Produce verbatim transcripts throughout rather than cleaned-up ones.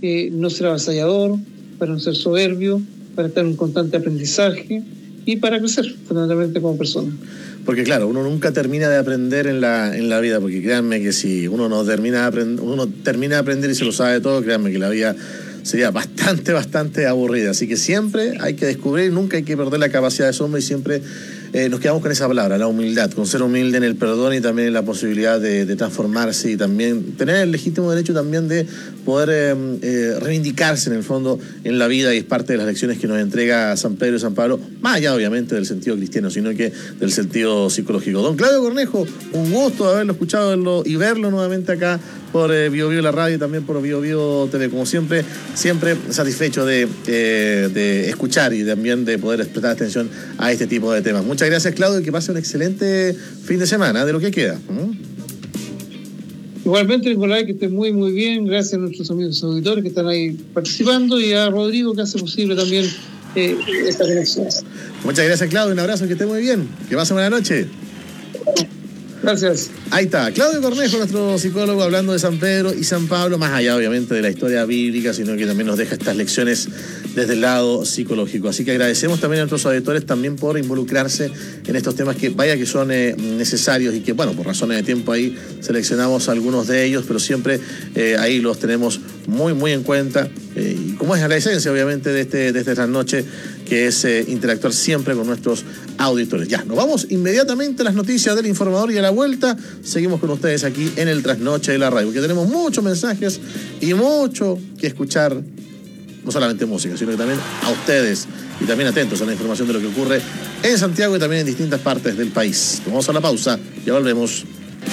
eh, no ser avasallador, para no ser soberbio, para estar en un constante aprendizaje y para crecer fundamentalmente como persona. Porque claro, uno nunca termina de aprender en la, en la vida, porque créanme que si uno no termina de aprender, uno termina de aprender y se lo sabe todo, créanme que la vida sería bastante, bastante aburrida. Así que siempre hay que descubrir, nunca hay que perder la capacidad de asombro y siempre eh, nos quedamos con esa palabra, la humildad, con ser humilde en el perdón y también en la posibilidad de, de transformarse y también tener el legítimo derecho también de poder eh, eh, reivindicarse en el fondo en la vida, y es parte de las lecciones que nos entrega San Pedro y San Pablo, más allá obviamente del sentido cristiano, sino que del sentido psicológico. Don Claudio Cornejo, un gusto haberlo escuchado verlo, y verlo nuevamente acá por eh, Bio Bio la radio y también por Bio Bio T V. Como siempre, siempre satisfecho de, eh, de escuchar y también de poder prestar atención a este tipo de temas. Muchas gracias, Claudio, y que pase un excelente fin de semana, de lo que queda. ¿Mm? Igualmente, Nicolás, que esté muy, muy bien. Gracias a nuestros amigos auditores que están ahí participando y a Rodrigo, que hace posible también eh, esta conexión. Muchas gracias, Claudio. Un abrazo, que esté muy bien. Que pase buena noche. Gracias. Ahí está, Claudio Cornejo, nuestro psicólogo, hablando de San Pedro y San Pablo, más allá obviamente de la historia bíblica, sino que también nos deja estas lecciones desde el lado psicológico. Así que agradecemos también a nuestros auditores también por involucrarse en estos temas que vaya que son eh, necesarios y que, bueno, por razones de tiempo ahí seleccionamos algunos de ellos, pero siempre eh, ahí los tenemos muy, muy en cuenta. Eh, y como es la esencia, obviamente, de este, de esta trasnoche, que es eh, interactuar siempre con nuestros auditores. Ya, nos vamos inmediatamente a las noticias del Informador y a la vuelta seguimos con ustedes aquí en el Trasnoche de la Radio, porque tenemos muchos mensajes y mucho que escuchar, no solamente música, sino que también a ustedes, y también atentos a la información de lo que ocurre en Santiago y también en distintas partes del país. Vamos a la pausa, ya volvemos.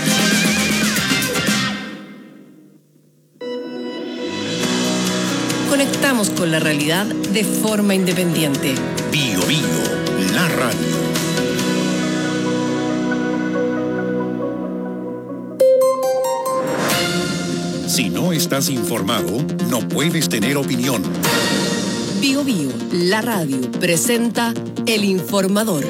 Conectamos con la realidad de forma independiente. Bio Bio, la radio. Si no estás informado, no puedes tener opinión. Bio Bio, la radio, presenta El Informador.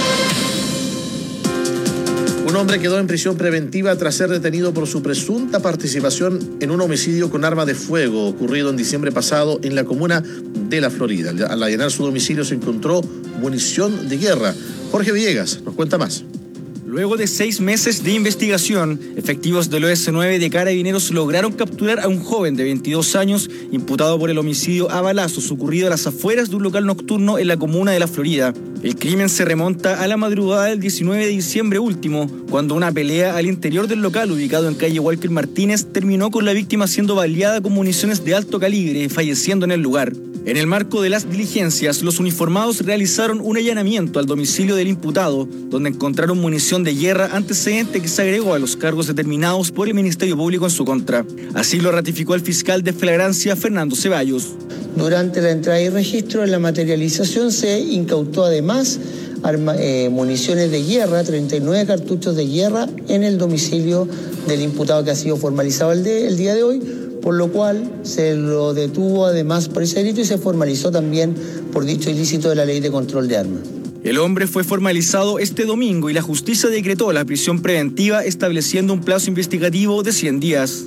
Un hombre quedó en prisión preventiva tras ser detenido por su presunta participación en un homicidio con arma de fuego ocurrido en diciembre pasado en la comuna de La Florida. Al allanar su domicilio se encontró munición de guerra. Jorge Villegas nos cuenta más. Luego de seis meses de investigación, efectivos del O S nueve de Carabineros lograron capturar a un joven de veintidós años imputado por el homicidio a balazos ocurrido a las afueras de un local nocturno en la comuna de La Florida. El crimen se remonta a la madrugada del diecinueve de diciembre último, cuando una pelea al interior del local ubicado en calle Walker Martínez terminó con la víctima siendo baleada con municiones de alto calibre, falleciendo en el lugar. En el marco de las diligencias, los uniformados realizaron un allanamiento al domicilio del imputado, donde encontraron munición de guerra, antecedente que se agregó a los cargos determinados por el Ministerio Público en su contra. Así lo ratificó el fiscal de flagrancia, Fernando Ceballos. Durante la entrada y registro, en la materialización se incautó además arma, eh, municiones de guerra, treinta y nueve cartuchos de guerra en el domicilio del imputado que ha sido formalizado el, de, el día de hoy, por lo cual se lo detuvo además por ese delito y se formalizó también por dicho ilícito de la Ley de Control de Armas. El hombre fue formalizado este domingo y la justicia decretó la prisión preventiva estableciendo un plazo investigativo de cien días.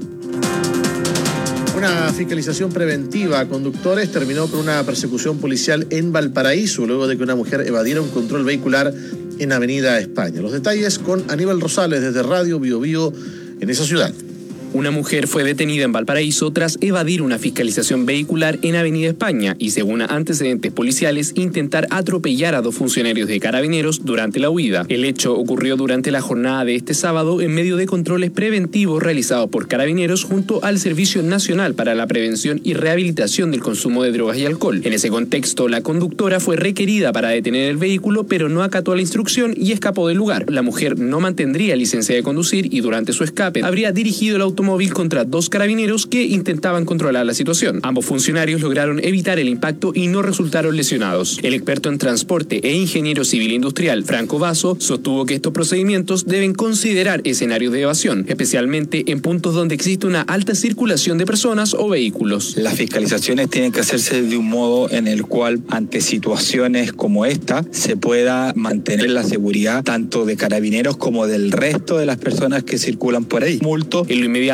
Una fiscalización preventiva a conductores terminó con una persecución policial en Valparaíso luego de que una mujer evadiera un control vehicular en Avenida España. Los detalles con Aníbal Rosales desde Radio Bio Bio en esa ciudad. Una mujer fue detenida en Valparaíso tras evadir una fiscalización vehicular en Avenida España y, según antecedentes policiales, intentar atropellar a dos funcionarios de Carabineros durante la huida. El hecho ocurrió durante la jornada de este sábado en medio de controles preventivos realizados por Carabineros junto al Servicio Nacional para la Prevención y Rehabilitación del Consumo de Drogas y Alcohol. En ese contexto, la conductora fue requerida para detener el vehículo, pero no acató la instrucción y escapó del lugar. La mujer no mantendría licencia de conducir y durante su escape habría dirigido el automóvil móvil contra dos carabineros que intentaban controlar la situación. Ambos funcionarios lograron evitar el impacto y no resultaron lesionados. El experto en transporte e ingeniero civil industrial Franco Vaso sostuvo que estos procedimientos deben considerar escenarios de evasión, especialmente en puntos donde existe una alta circulación de personas o vehículos. Las fiscalizaciones tienen que hacerse de un modo en el cual, ante situaciones como esta, se pueda mantener la seguridad tanto de carabineros como del resto de las personas que circulan por ahí. Multo. En lo inmediato,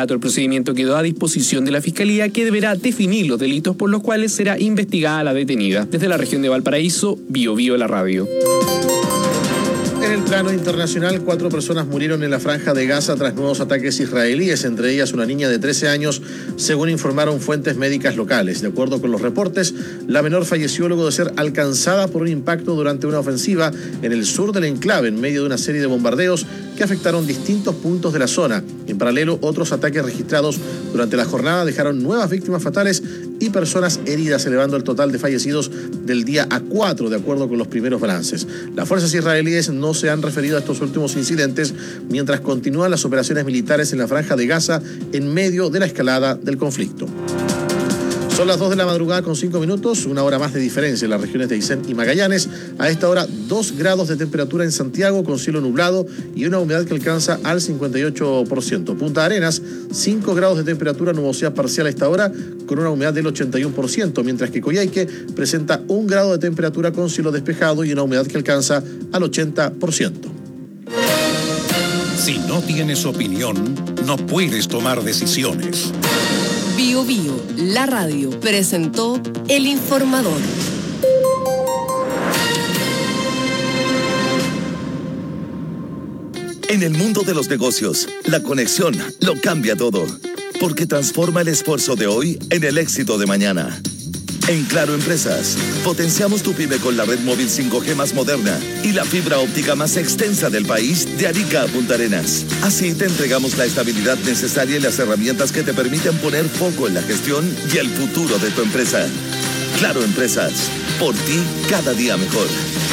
inmediato el procedimiento quedó a disposición de la Fiscalía, que deberá definir los delitos por los cuales será investigada la detenida. Desde la región de Valparaíso, Bio Bio la radio. En el plano internacional, cuatro personas murieron en la Franja de Gaza tras nuevos ataques israelíes, entre ellas una niña de trece años, según informaron fuentes médicas locales. De acuerdo con los reportes, la menor falleció luego de ser alcanzada por un impacto durante una ofensiva en el sur del enclave, en medio de una serie de bombardeos que afectaron distintos puntos de la zona. En paralelo, otros ataques registrados durante la jornada dejaron nuevas víctimas fatales y personas heridas, elevando el total de fallecidos del día a cuatro, de acuerdo con los primeros balances. Las fuerzas israelíes no se han referido a estos últimos incidentes, mientras continúan las operaciones militares en la Franja de Gaza en medio de la escalada del conflicto. Son las dos de la madrugada con cinco minutos, una hora más de diferencia en las regiones de Aysén y Magallanes. A esta hora, dos grados de temperatura en Santiago con cielo nublado y una humedad que alcanza al cincuenta y ocho por ciento. Punta Arenas, cinco grados de temperatura, nubosidad parcial a esta hora con una humedad del ochenta y uno por ciento, mientras que Coyhaique presenta un grado de temperatura con cielo despejado y una humedad que alcanza al ochenta por ciento. Si no tienes opinión, no puedes tomar decisiones. Bio Bio, la radio, presentó El Informador. En el mundo de los negocios, la conexión lo cambia todo, porque transforma el esfuerzo de hoy en el éxito de mañana. En Claro Empresas, potenciamos tu pyme con la red móvil cinco G más moderna y la fibra óptica más extensa del país, de Arica a Punta Arenas. Así te entregamos la estabilidad necesaria y las herramientas que te permiten poner foco en la gestión y el futuro de tu empresa. Claro Empresas, por ti cada día mejor.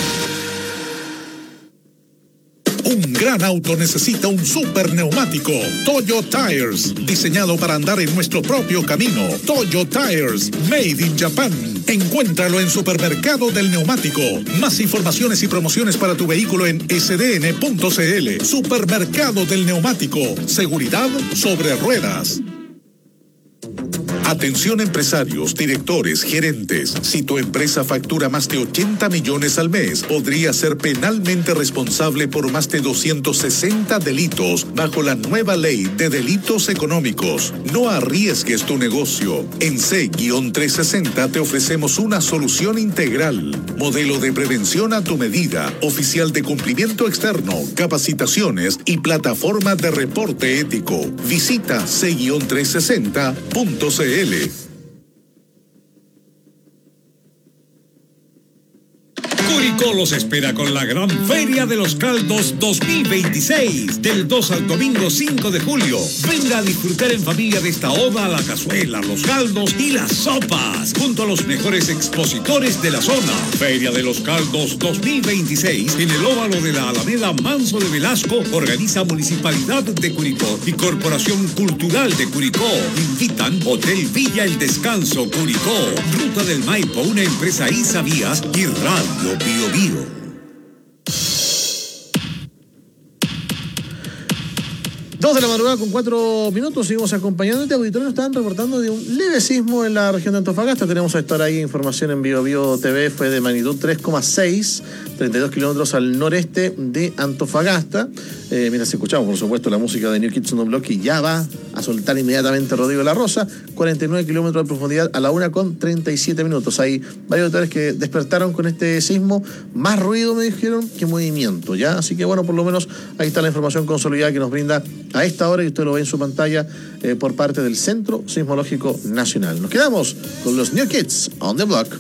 Un gran auto necesita un super neumático. Toyo Tires, diseñado para andar en nuestro propio camino. Toyo Tires, made in Japan. Encuéntralo en Supermercado del Neumático. Más informaciones y promociones para tu vehículo en s d n punto c l. Supermercado del Neumático. Seguridad sobre ruedas. Atención empresarios, directores, gerentes. Si tu empresa factura más de ochenta millones al mes, podría ser penalmente responsable por más de doscientos sesenta delitos bajo la nueva ley de delitos económicos. No arriesgues tu negocio. En C trescientos sesenta te ofrecemos una solución integral. Modelo de prevención a tu medida, oficial de cumplimiento externo, capacitaciones y plataforma de reporte ético. Visita C trescientos sesenta punto c l. Curicó los espera con la gran Feria de los Caldos dos mil veintiséis, del dos al domingo cinco de julio. Venga a disfrutar en familia de esta oda a la cazuela, los caldos y las sopas, junto a los mejores expositores de la zona. Feria de los Caldos dos mil veintiséis en el óvalo de la Alameda Manso de Velasco, organiza Municipalidad de Curicó y Corporación Cultural de Curicó. Invitan Hotel Villa El Descanso Curicó, Ruta del Maipo, una empresa Isavías y Radio Bio Bio. Dos de la madrugada con cuatro minutos, seguimos acompañando. Este auditorio nos estaban reportando de un leve sismo en la región de Antofagasta. Tenemos a estar ahí información en Bio Bio T V, fue de magnitud tres coma seis, treinta y dos kilómetros al noreste de Antofagasta. Eh, mientras escuchamos, por supuesto, la música de New Kids on the Block, y ya va a soltar inmediatamente Rodrigo La Rosa. cuarenta y nueve kilómetros de profundidad a la una con treinta y siete minutos. Hay varios auditores que despertaron con este sismo. Más ruido, me dijeron, que movimiento, ¿ya? Así que bueno, por lo menos ahí está la información consolidada que nos brinda a esta hora, y usted lo ve en su pantalla, eh, por parte del Centro Sismológico Nacional. Nos quedamos con los New Kids on the Block.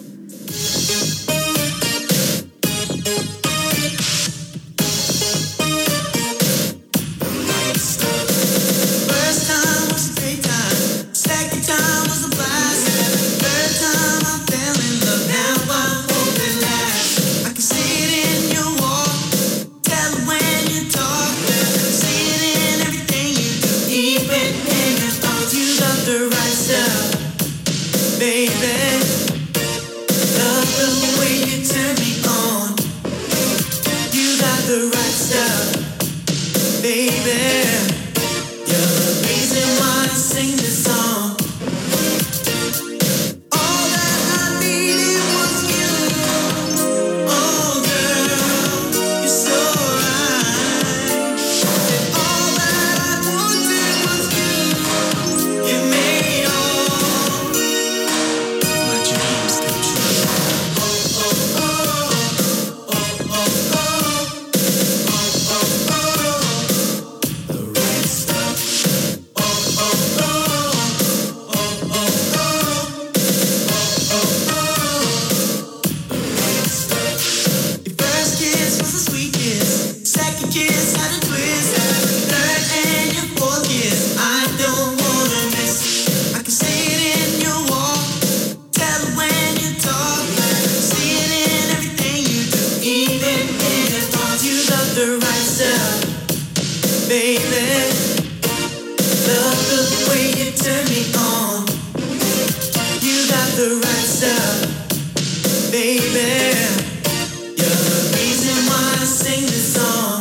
the right stuff, baby. You're the reason why I sing this song.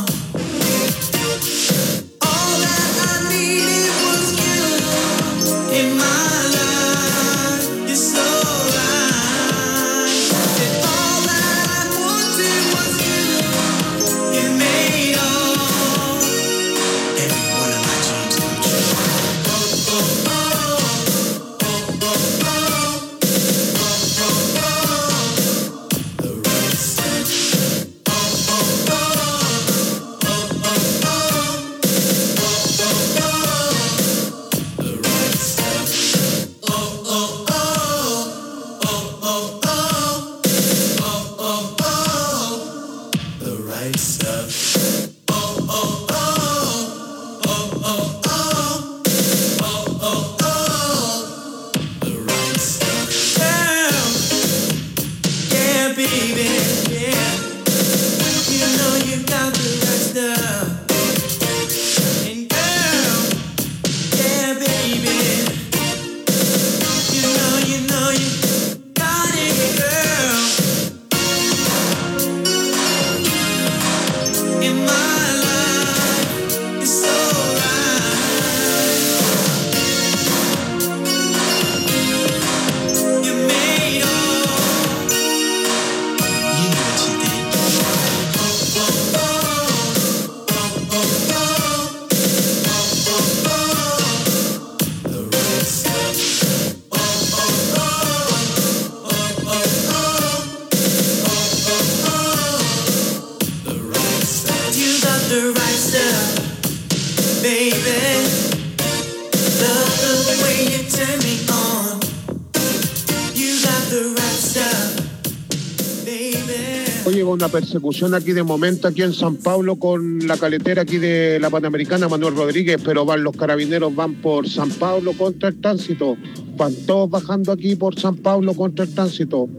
All that I needed was you in my life. You're so right. And all that I wanted was you. You made all every one of my dreams come true. Oh, oh, oh. Una persecución aquí de momento aquí en San Pablo con la caletera aquí de la Panamericana Manuel Rodríguez, pero van los carabineros, van por San Pablo contra el tránsito, van todos bajando aquí por San Pablo contra el tránsito.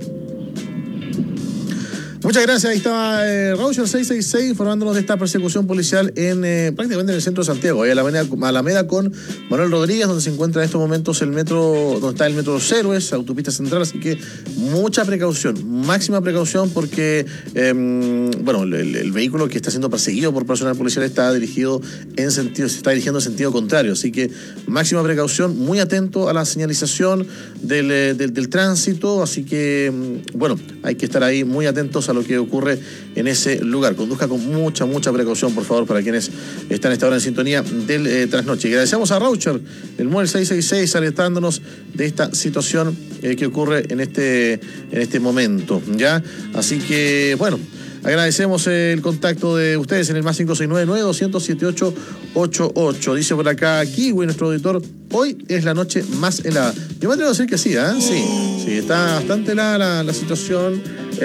Muchas gracias, ahí estaba eh, Raucher seiscientos sesenta y seis informándonos de esta persecución policial en eh, prácticamente en el centro de Santiago, ahí en la avenida Alameda con Manuel Rodríguez, donde se encuentra en estos momentos el metro, donde está el metro Los Héroes, autopista central, así que mucha precaución, máxima precaución porque eh, bueno, el, el vehículo que está siendo perseguido por personal policial está dirigido en sentido, se está dirigiendo en sentido contrario, así que máxima precaución, muy atento a la señalización del, del, del tránsito, así que bueno, hay que estar ahí muy atentos a lo que ocurre en ese lugar. Conduzca con mucha, mucha precaución, por favor, para quienes están a esta hora en sintonía del eh, trasnoche. Y agradecemos a Raucher, el móvil seiscientos sesenta y seis, alertándonos de esta situación eh, que ocurre en este, en este momento, ¿ya? Así que, bueno, agradecemos el contacto de ustedes en el más cinco seis nueve, nueve dos cero cero, siete ocho ocho ocho. Dice por acá Kiwi, nuestro auditor, hoy es la noche más helada. Yo me atrevo a decir que sí, ¿eh? Sí, sí, está bastante helada la, la situación,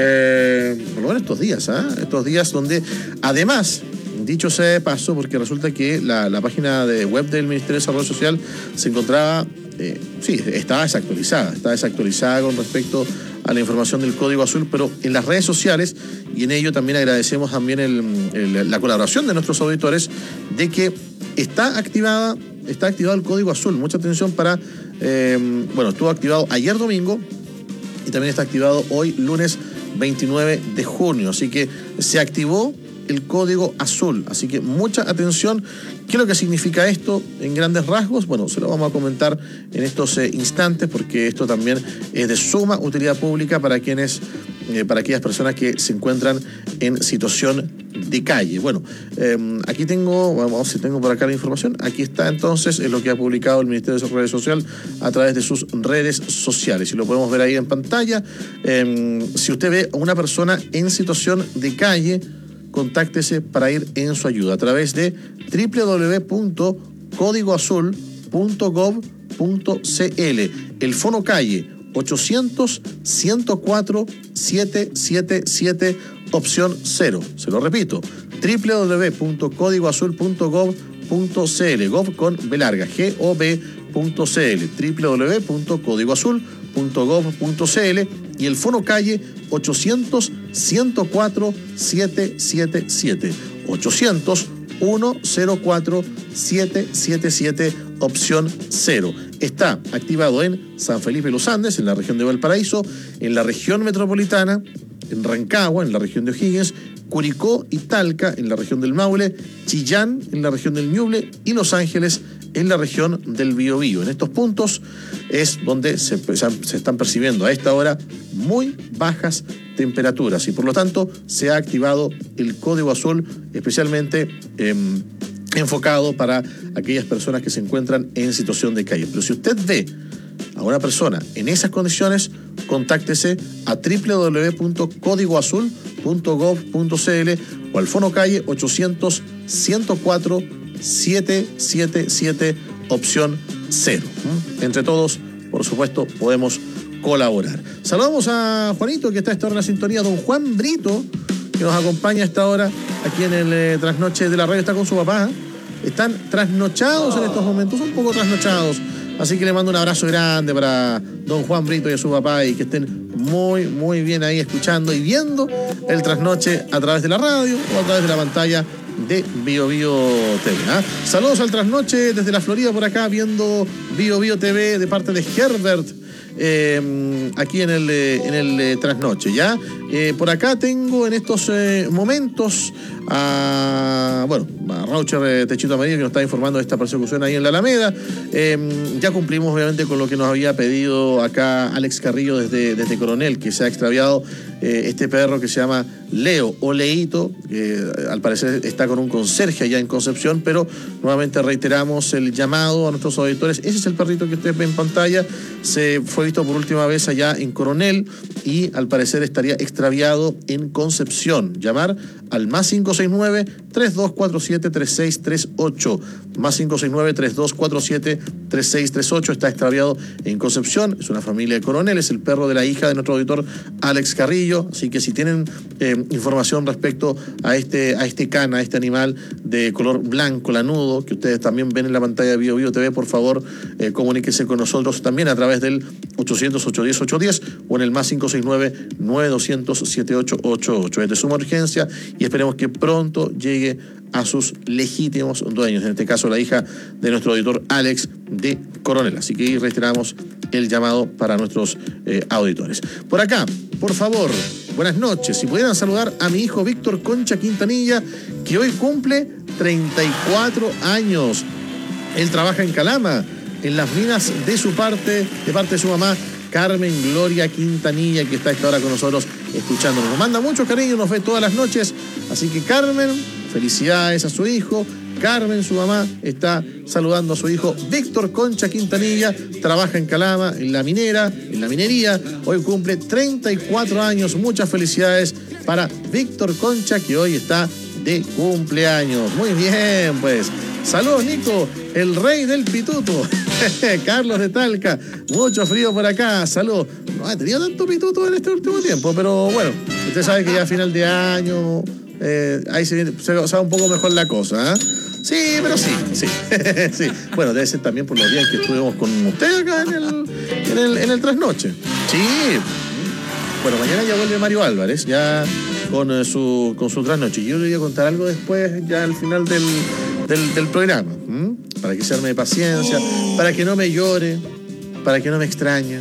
eh, por lo menos estos días, ¿eh? Estos días donde, además, dicho sea de paso, porque resulta que la, la página de web del Ministerio de Desarrollo Social se encontraba, eh, sí, estaba desactualizada, estaba desactualizada con respecto a la información del Código Azul, pero en las redes sociales, y en ello también agradecemos también el, el, la colaboración de nuestros auditores, de que está activada, está activado el Código Azul. Mucha atención para, eh, bueno, estuvo activado ayer domingo y también está activado hoy lunes veintinueve de junio, así que se activó el Código Azul, así que mucha atención. ¿Qué es lo que significa esto en grandes rasgos? Bueno, se lo vamos a comentar en estos eh, instantes, porque esto también es de suma utilidad pública para quienes, eh, para aquellas personas que se encuentran en situación de calle. Bueno, eh, aquí tengo, vamos, si tengo por acá la información, aquí está entonces es lo que ha publicado el Ministerio de Desarrollo Social a través de sus redes sociales, y lo podemos ver ahí en pantalla. Eh, si usted ve a una persona en situación de calle, contáctese para ir en su ayuda a través de doble u doble u doble u punto código azul punto gov punto c l. El Fono Calle ochocientos, ciento cuatro, setecientos setenta y siete, opción cero. Se lo repito, doble u doble u doble u punto código azul punto gov punto c l, gov con B larga, G O B punto C L, doble u doble u doble u punto código azul punto gov punto c l, y el Fono Calle ochocientos, ciento cuatro, setecientos setenta y siete, ochocientos, ciento cuatro, setecientos setenta y siete, opción cero. está activado en San Felipe Los Andes, en la región de Valparaíso, en la región metropolitana, en Rancagua, en la región de O'Higgins, Curicó y Talca, en la región del Maule, Chillán, en la región del Ñuble, y Los Ángeles, en la región del Biobío. En estos puntos es donde se, se están percibiendo a esta hora muy bajas temperaturas y por lo tanto se ha activado el código azul, especialmente eh, enfocado para aquellas personas que se encuentran en situación de calle. Pero si usted ve a una persona en esas condiciones, contáctese a doble u doble u doble u punto código azul punto gov punto c l o al Fono Calle ochocientos, ciento cuatro, siete siete siete, opción cero. Entre todos, por supuesto, podemos colaborar. Saludamos a Juanito, que está a esta hora en la sintonía, don Juan Brito, que nos acompaña a esta hora aquí en el eh, trasnoche de la radio. Está con su papá. Están trasnochados en estos momentos, un poco trasnochados. Así que le mando un abrazo grande para don Juan Brito y a su papá, y que estén muy, muy bien ahí escuchando y viendo el trasnoche a través de la radio o a través de la pantalla de Bio Bio T V. ¿eh? Saludos al trasnoche desde la Florida por acá, viendo Bio Bio T V de parte de Herbert. Eh, aquí en el, en el eh, trasnoche, ¿ya? Eh, por acá tengo en estos eh, momentos a, bueno, a Raucher eh, Techito Amarillo, que nos está informando de esta persecución ahí en la Alameda. Eh, ya cumplimos obviamente con lo que nos había pedido acá Alex Carrillo desde, desde Coronel, que se ha extraviado eh, este perro que se llama Leo o Leito, que al parecer está con un conserje allá en Concepción, pero nuevamente reiteramos el llamado a nuestros auditores. Ese es el perrito que ustedes ven en pantalla, se fue visto por última vez allá en Coronel y al parecer estaría extraviado en Concepción. Llamar al más cinco seis nueve, tres dos cuatro siete, tres seis tres ocho, más cinco seis nueve, tres dos cuatro siete, tres seis tres ocho. Está extraviado en Concepción, es una familia de Coronel, es el perro de la hija de nuestro auditor Alex Carrillo, así que si tienen eh, información respecto a este, a este cana, a este animal de color blanco lanudo, que ustedes también ven en la pantalla de Bio Bio T V, por favor eh, comuníquense con nosotros también a través del ochocientos, ochocientos diez, ochocientos diez o en el más cinco seis nueve, nueve doscientos, setenta y ocho ochenta y ocho. Es de suma urgencia y esperemos que pronto llegue a sus legítimos dueños, en este caso la hija de nuestro auditor Alex de Coronel. Así que reiteramos el llamado para nuestros eh, auditores. Por acá, por favor, buenas noches. Si pudieran saludar a mi hijo Víctor Concha Quintanilla, que hoy cumple treinta y cuatro años. Él trabaja en Calama, en las minas de su parte, de parte de su mamá, Carmen Gloria Quintanilla, que está a esta hora con nosotros escuchándonos. Nos manda mucho cariño, nos ve todas las noches. Así que Carmen, felicidades a su hijo. Carmen, su mamá, está saludando a su hijo Víctor Concha Quintanilla, trabaja en Calama, en la minera, en la minería. Hoy cumple treinta y cuatro años. Muchas felicidades para Víctor Concha, que hoy está de cumpleaños. Muy bien, pues. Saludos, Nico, el rey del pituto. Carlos de Talca, mucho frío por acá. Saludos. No he tenido tanto pituto en este último tiempo, pero bueno, usted sabe que ya a final de año eh, ahí se, viene, se va un poco mejor la cosa, ¿eh? Sí, pero sí, sí, sí. Bueno, debe ser también por los días que estuvimos con usted acá en el, en el, en el trasnoche. Sí. Bueno, mañana ya vuelve Mario Álvarez, ya con eh, su con su trasnoche. Yo le voy a contar algo después, ya al final del, del, del programa, ¿m? Para que se arme de paciencia, para que no me llore, para que no me extrañe.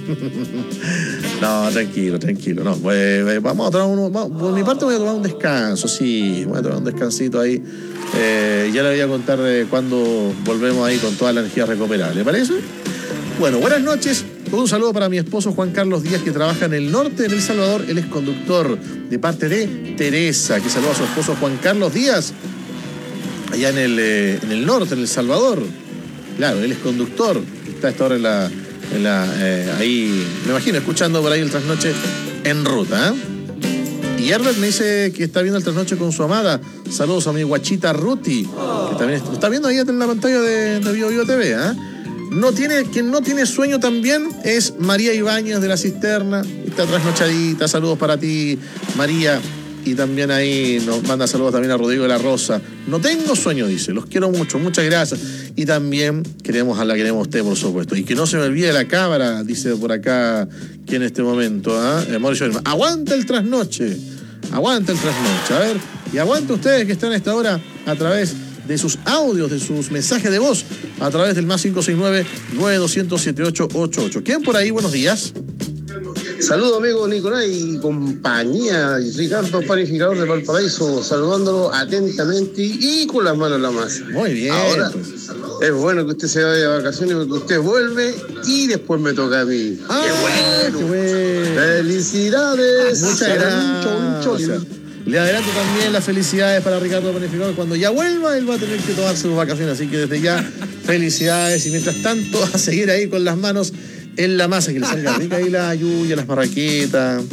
No, tranquilo, tranquilo. No, pues, vamos a tomar uno. Vamos, por mi parte voy a tomar un descanso, sí, voy a tomar un descansito ahí. Eh, ya le voy a contar eh, cuando volvemos ahí con toda la energía recuperada, ¿le parece? Bueno, buenas noches. Un saludo para mi esposo Juan Carlos Díaz, que trabaja en el norte de El Salvador. Él es conductor, de parte de Teresa, que saluda a su esposo Juan Carlos Díaz, allá en el, eh, en el norte, en El Salvador. Claro, él es conductor, está a esta hora en la, en la eh, ahí, me imagino, escuchando por ahí el trasnoche en ruta, ¿eh? Y Herbert me dice que está viendo el trasnoche con su amada. Saludos a mi guachita Ruti, que también está, está viendo ahí en la pantalla de, de Bio Bio T V, ¿eh? No tiene, quien no tiene sueño también es María Ibáñez de La Cisterna. Está trasnochadita. Saludos para ti, María. Y también ahí nos manda saludos también a Rodrigo de la Rosa. No tengo sueño, dice. Los quiero mucho. Muchas gracias. Y también queremos a la queremos a usted, por supuesto. Y que no se me olvide la cámara, dice por acá, que en este momento, ¿eh? Mauricio, aguanta el trasnoche. Aguanta el trasnoche. A ver, y aguanta ustedes que están a esta hora a través de sus audios, de sus mensajes de voz a través del más cinco seis nueve, nueve dos cero cero, siete ocho ocho ocho. ¿Quién por ahí? Buenos días. Saludos, amigo Nicolás y compañía. Ricardo, panificador de Valparaíso, saludándolo atentamente y con las manos en la masa. Muy bien. Ahora, pues. es bueno que usted se vaya de vacaciones porque usted vuelve y después me toca a mí. Ah, ¡Qué bueno! Qué bueno. ¡Felicidades! Muchas gracias. Le adelanto también las felicidades para Ricardo Panificador. Cuando ya vuelva, él va a tener que tomarse sus vacaciones. Así que desde ya, felicidades. Y mientras tanto, a seguir ahí con las manos en la masa, que le salga rica ahí la yuya, las marraquetas,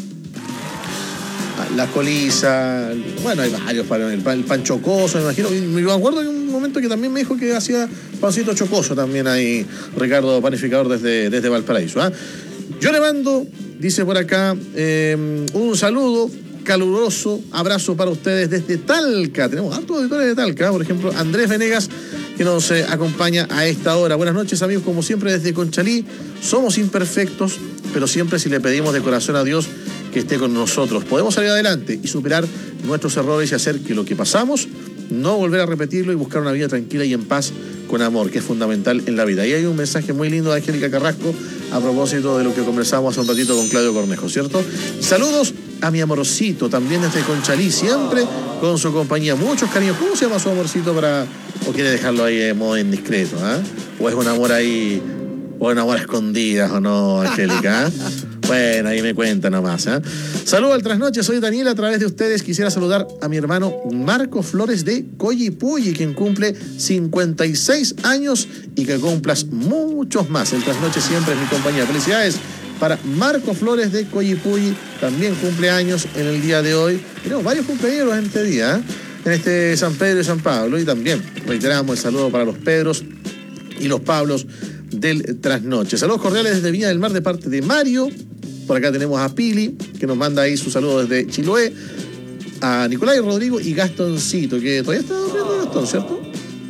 las colisas. Bueno, hay varios para el pan, el pan chocoso, me imagino. Y me acuerdo de un momento que también me dijo que hacía pancito chocoso también ahí, Ricardo Panificador desde, desde Valparaíso. ¿eh? Yo le mando, dice por acá, eh, un saludo. Caluroso abrazo para ustedes desde Talca. Tenemos hartos auditores de Talca, por ejemplo, Andrés Venegas, que nos eh, acompaña a esta hora. Buenas noches, amigos, como siempre desde Conchalí. Somos imperfectos, pero siempre si le pedimos de corazón a Dios que esté con nosotros, podemos salir adelante y superar nuestros errores y hacer que lo que pasamos, no volver a repetirlo y buscar una vida tranquila y en paz con amor, que es fundamental en la vida. Y hay un mensaje muy lindo de Angélica Carrasco a propósito de lo que conversamos hace un ratito con Claudio Cornejo, ¿cierto? Saludos a mi amorcito, también desde Conchalí, siempre con su compañía. Muchos cariños. ¿Cómo se llama su amorcito para... o quiere dejarlo ahí de modo indiscreto, ¿eh? ¿O es un amor ahí... o un amor a escondidas o no, Angélica? ¿eh? Bueno, ahí me cuenta nomás. ¿eh? Saludos al trasnoche, soy Daniela. A través de ustedes quisiera saludar a mi hermano Marco Flores de Coyipulli, quien cumple cincuenta y seis años y que cumplas muchos más. El trasnoche siempre es mi compañía. Felicidades para Marco Flores de Coyipulli, también cumple años en el día de hoy. Tenemos varios cumpleaños en este día, ¿eh? en este San Pedro y San Pablo. Y también reiteramos el saludo para los Pedros y los Pablos del trasnoche. Saludos cordiales desde Viña del Mar de parte de Mario. Por acá tenemos a Pili, que nos manda ahí su saludo desde Chiloé. A Nicolás, Rodrigo y Gastoncito, que todavía está durmiendo Gastón, ¿cierto?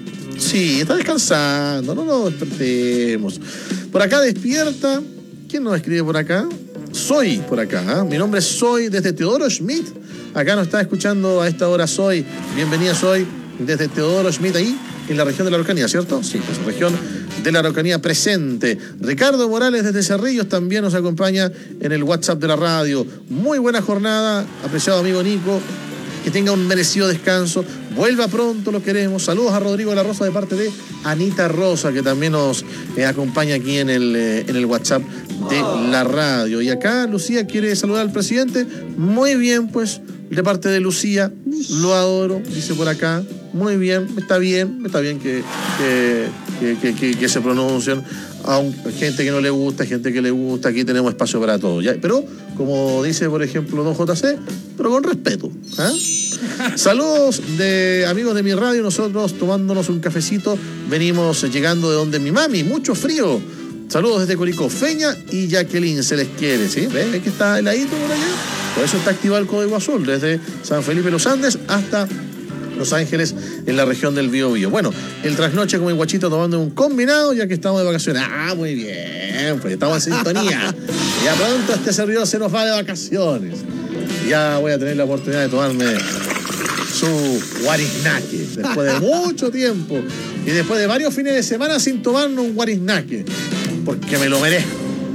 Sí, está descansando, no nos despertemos. Por acá despierta. ¿Quién nos escribe por acá? Soy por acá. ¿eh? Mi nombre es Soy desde Teodoro Schmidt. Acá nos está escuchando a esta hora Soy. Bienvenida Soy desde Teodoro Schmidt ahí en la región de la Araucanía, ¿cierto? Sí, pues región de la Araucanía presente. Ricardo Morales desde Cerrillos también nos acompaña en el WhatsApp de la radio. Muy buena jornada, apreciado amigo Nico. Que tenga un merecido descanso. Vuelva pronto, lo queremos. Saludos a Rodrigo de la Rosa de parte de Anita Rosa, que también nos eh, acompaña aquí en el, eh, en el WhatsApp de la radio. Y acá Lucía quiere saludar al presidente. Muy bien, pues, de parte de Lucía. Lo adoro, dice por acá. Muy bien, está bien, está bien que, que, que, que, que, que se pronuncien. Aunque gente que no le gusta, gente que le gusta, aquí tenemos espacio para todo. ¿ya? Pero, como dice, por ejemplo, don J C, pero con respeto. ¿eh? Saludos de amigos de mi radio, nosotros tomándonos un cafecito, venimos llegando de donde mi mami, mucho frío. Saludos desde Curicó, Feña y Jacqueline, se les quiere, ¿sí? ¿Ven? ¿Ven que está heladito por allá? Por eso está activado el código azul, desde San Felipe Los Andes hasta Los Ángeles, en la región del Biobío. Bueno, el trasnoche como el guachito tomando un combinado, ya que estamos de vacaciones. Ah, muy bien, pues estamos en sintonía. Ya pronto este servidor se nos va de vacaciones. Ya voy a tener la oportunidad de tomarme su guariznaque, después de mucho tiempo y después de varios fines de semana sin tomarnos un guariznaque, porque me lo merezco.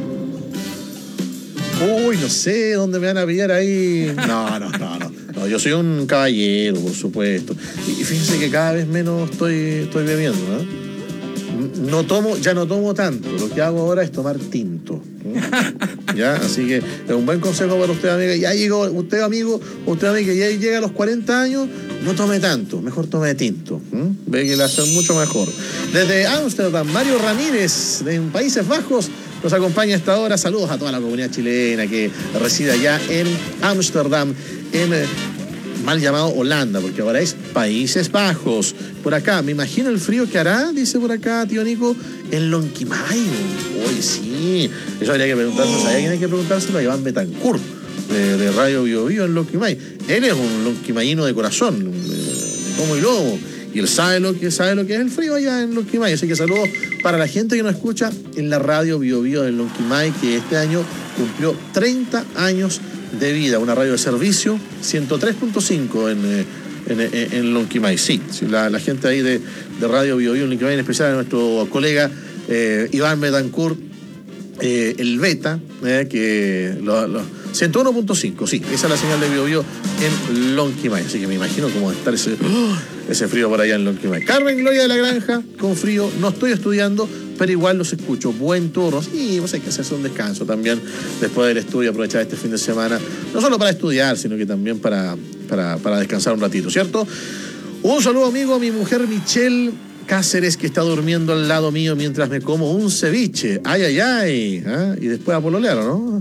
Uy, no sé dónde me van a pillar ahí. No, no, no, no. No, yo soy un caballero, por supuesto. Y fíjense que cada vez menos estoy, estoy bebiendo, ¿no? No tomo, ya no tomo tanto. Lo que hago ahora es tomar tinto. ¿Ya? Así que es un buen consejo para usted, amiga. Ya llegó, usted, amigo, usted, amiga, que ya llega a los cuarenta años, no tome tanto, mejor tome tinto. ¿Mm? Ve que le hace mucho mejor. Desde Ámsterdam, Mario Ramírez, en Países Bajos, nos acompaña a esta hora. Saludos a toda la comunidad chilena que reside allá en Ámsterdam, en eh, mal llamado Holanda, porque ahora es Países Bajos. Por acá, me imagino el frío que hará, dice por acá, tío Nico, en Lonquimay. Uy, sí, eso habría que preguntárselo. ¿Sabía quién hay que preguntárselo? A Iván Betancourt, de, de Radio Bio Bio en Lonquimay. Él es un lonquimayino de corazón, de, de tomo y lomo. Y él sabe lo que sabe lo que es el frío allá en Lonquimay. Así que saludos para la gente que nos escucha en la radio Bio Bio de Lonquimay, que este año cumplió treinta años de vida. Una radio de servicio, ciento tres punto cinco en, eh, en, en, en Lonquimay. Sí, sí la, la gente ahí de, de Radio Bio Bio en Lonquimay, en especial a nuestro colega eh, Iván Betancourt, eh, el Beta, eh, que lo, lo, ciento uno punto cinco, sí, esa es la señal de Bio Bio en Lonquimay. Así que me imagino cómo va a estar ese, oh, ese frío por allá en Lonquimay. Carmen Gloria de la Granja, con frío, no estoy estudiando, pero igual los escucho. Buen turno. Sí, pues hay que hacerse un descanso también después del estudio, aprovechar este fin de semana, no solo para estudiar, sino que también para, para, para descansar un ratito, ¿cierto? Un saludo, amigo, a mi mujer Michelle Cáceres, que está durmiendo al lado mío mientras me como un ceviche. Ay, ay, ay. ¿Ah? Y después a pololear, ¿no?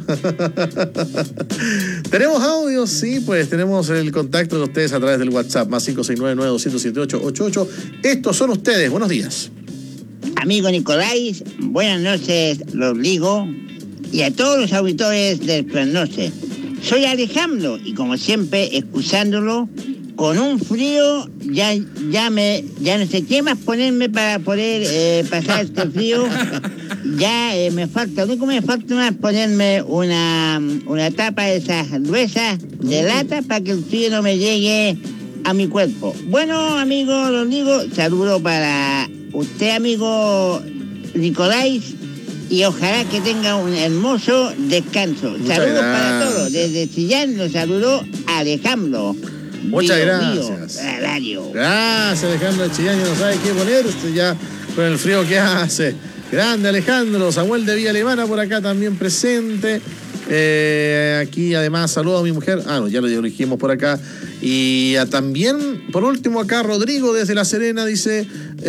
¿Tenemos audio? Sí, pues tenemos el contacto de ustedes a través del WhatsApp, más cinco seis nueve, nueve dos cero siete ocho ocho ocho. Estos son ustedes. Buenos días. Amigo Nicolás, buenas noches, los digo, y a todos los auditores del Trasnoche. Soy Alejandro, y como siempre, escuchándolo, con un frío, ya, ya, me, ya no sé qué más ponerme para poder eh, pasar este frío. Ya eh, me falta, lo único que me falta más ponerme una, una tapa de esas gruesas de lata para que el frío no me llegue a mi cuerpo. Bueno, amigo, los digo, saludo para usted, amigo Nicolás, y ojalá que tenga un hermoso descanso. Muchas Saludos gracias. para todos. Desde Chillán los saludó Alejandro. Muchas Bio, gracias. Bio, radio. Gracias, Alejandro de Chillán, ya no sabe qué poner usted ya con el frío que hace. Grande Alejandro. Samuel de Villa Alemana por acá también presente. Eh, aquí además saludo a mi mujer. Ah, no, ya lo dijimos por acá. Y a, también, por último, acá Rodrigo desde La Serena dice: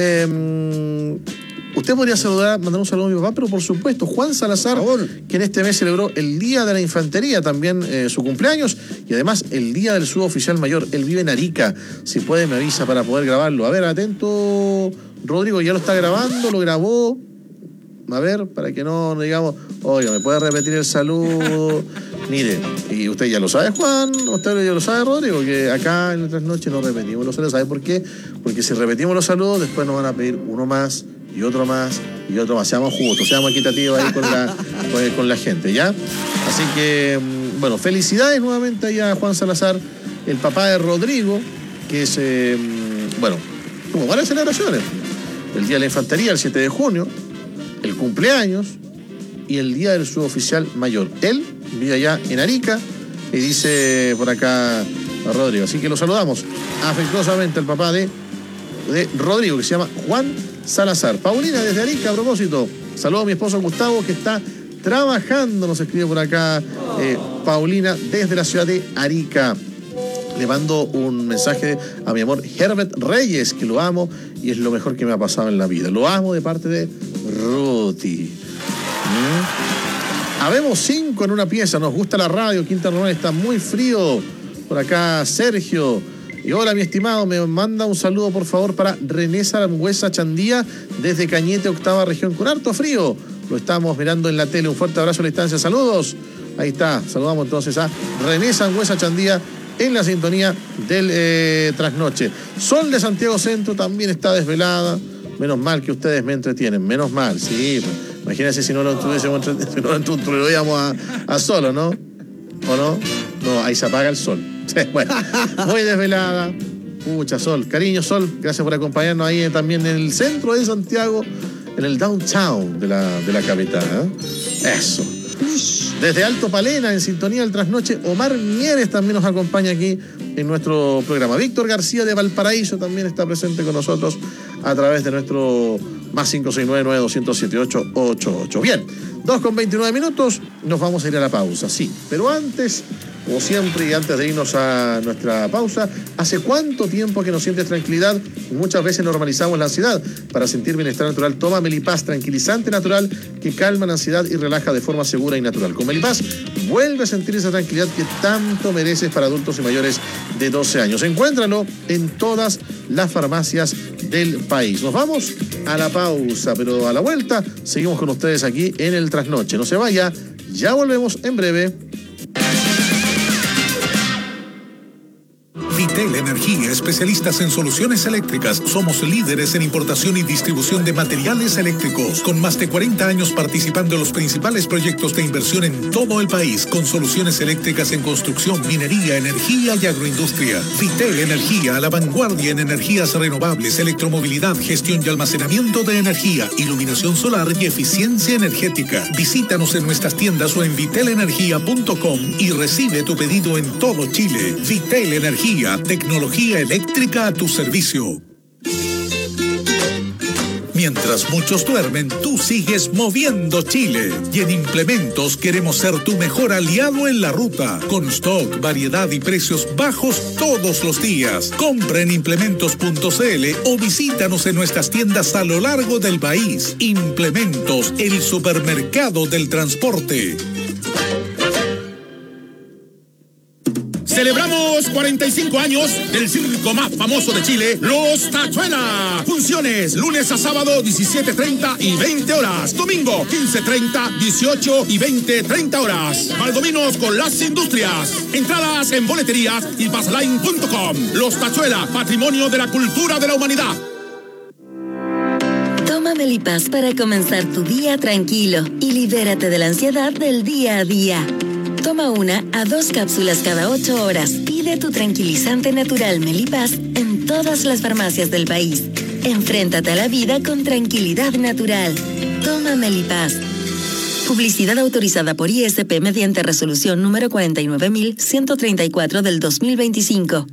eh, usted podría saludar, mandar un saludo a mi papá, pero por supuesto, Juan Salazar, que en este mes celebró el Día de la Infantería, también eh, su cumpleaños, y además el Día del Suboficial Mayor. Él vive en Arica. Si puede, me avisa para poder grabarlo. A ver, atento, Rodrigo, ya lo está grabando, lo grabó. A ver, para que no digamos, oiga, ¿me puede repetir el saludo? Mire, y usted ya lo sabe, Juan, usted ya lo sabe, Rodrigo, que acá en otras noches no repetimos los saludos. ¿Sabe por qué? Porque si repetimos los saludos, después nos van a pedir uno más y otro más y otro más. Seamos justos, seamos equitativos ahí con la, con, con la gente, ¿ya? Así que, bueno, felicidades nuevamente ahí a Juan Salazar, el papá de Rodrigo, que es, eh, bueno, tuvo varias celebraciones. El Día de la Infantería, el siete de junio, el cumpleaños y el Día del Suboficial Mayor. Él vive allá en Arica y dice por acá a Rodrigo. Así que lo saludamos afectuosamente al papá de, de Rodrigo, que se llama Juan Salazar. Paulina desde Arica, a propósito. Saludo a mi esposo Gustavo, que está trabajando, nos escribe por acá eh, Paulina desde la ciudad de Arica. Le mando un mensaje a mi amor Herbert Reyes, que lo amo y es lo mejor que me ha pasado en la vida. Lo amo de parte de Ruti. ¿Mm? Habemos cinco en una pieza, nos gusta la radio, Quinta Normal está muy frío. Por acá Sergio. Y hola, mi estimado, me manda un saludo por favor para René Sangüesa Chandía desde Cañete, octava región, con harto frío. Lo estamos mirando en la tele. Un fuerte abrazo a la distancia. Saludos. Ahí está. Saludamos entonces a René Sangüesa Chandía en la sintonía del eh, Trasnoche. Sol de Santiago Centro también está desvelada. Menos mal que ustedes me entretienen. Menos mal, sí. Imagínense si no lo introducíamos, si no lo introducíamos a, a Solo, ¿no? ¿O no? No, ahí se apaga el sol. Bueno, muy desvelada. Pucha, Sol. Cariño, Sol. Gracias por acompañarnos ahí también en el centro de Santiago, en el downtown de la, de la capital, ¿eh? Eso. Desde Alto Palena, en sintonía del Trasnoche, Omar Mieres también nos acompaña aquí en nuestro programa. Víctor García de Valparaíso también está presente con nosotros a través de nuestro más cinco seis nueve, nueve dos cero siete ocho ocho ocho. Bien, dos con veintinueve minutos, nos vamos a ir a la pausa, sí. Pero antes, como siempre, y antes de irnos a nuestra pausa, ¿hace cuánto tiempo que no sientes tranquilidad? Muchas veces normalizamos la ansiedad. Para sentir bienestar natural, toma Melipaz, tranquilizante natural que calma la ansiedad y relaja de forma segura y natural. Con Melipaz, vuelve a sentir esa tranquilidad que tanto mereces para adultos y mayores de doce años. Encuéntralo en todas las farmacias del país. Nos vamos a la pausa, pero a la vuelta seguimos con ustedes aquí en el Trasnoche. No se vaya, ya volvemos en breve. Vitel Energía, especialistas en soluciones eléctricas. Somos líderes en importación y distribución de materiales eléctricos, con más de cuarenta años participando en los principales proyectos de inversión en todo el país, con soluciones eléctricas en construcción, minería, energía y agroindustria. Vitel Energía, a la vanguardia en energías renovables, electromovilidad, gestión y almacenamiento de energía, iluminación solar y eficiencia energética. Visítanos en nuestras tiendas o en vitel energía punto com y recibe tu pedido en todo Chile. Vitel Energía, tecnología eléctrica a tu servicio. Mientras muchos duermen, tú sigues moviendo Chile. Y en Implementos queremos ser tu mejor aliado en la ruta. Con stock, variedad y precios bajos todos los días. Compra en implementos punto c l o visítanos en nuestras tiendas a lo largo del país. Implementos, el supermercado del transporte. Celebramos cuarenta y cinco años del circo más famoso de Chile, Los Tachuelas. Funciones lunes a sábado, diecisiete treinta y veinte horas. Domingo, quince treinta, dieciocho y veinte treinta horas. Valdominos con las industrias. Entradas en boleterías y passline punto com. Los Tachuelas, patrimonio de la cultura de la humanidad. Toma Melipaz para comenzar tu día tranquilo y libérate de la ansiedad del día a día. Toma una a dos cápsulas cada ocho horas. Pide tu tranquilizante natural Melipaz en todas las farmacias del país. Enfréntate a la vida con tranquilidad natural. Toma Melipaz. Publicidad autorizada por I S P mediante resolución número cuarenta y nueve mil ciento treinta y cuatro del dos mil veinticinco.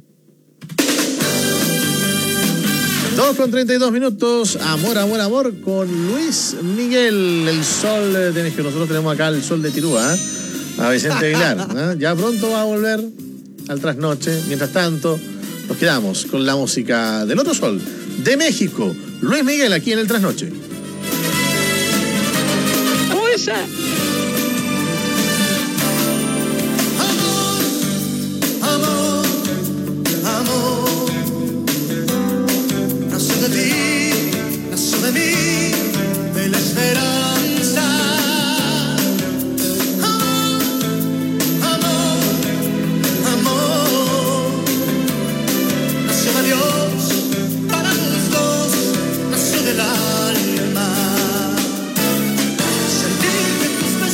dos con treinta y dos minutos, amor, amor, amor, con Luis Miguel, el sol de que nosotros tenemos acá, el sol de Tirúa, ¿eh? A Vicente Aguilar, ¿eh? Ya pronto va a volver al trasnoche. Mientras tanto, nos quedamos con la música del otro sol, de México, Luis Miguel, aquí en el trasnoche. ¿Cómo esa? Amor, amor, nació de ti, nació de mí, de la esperanza. Del alma, sentir que tus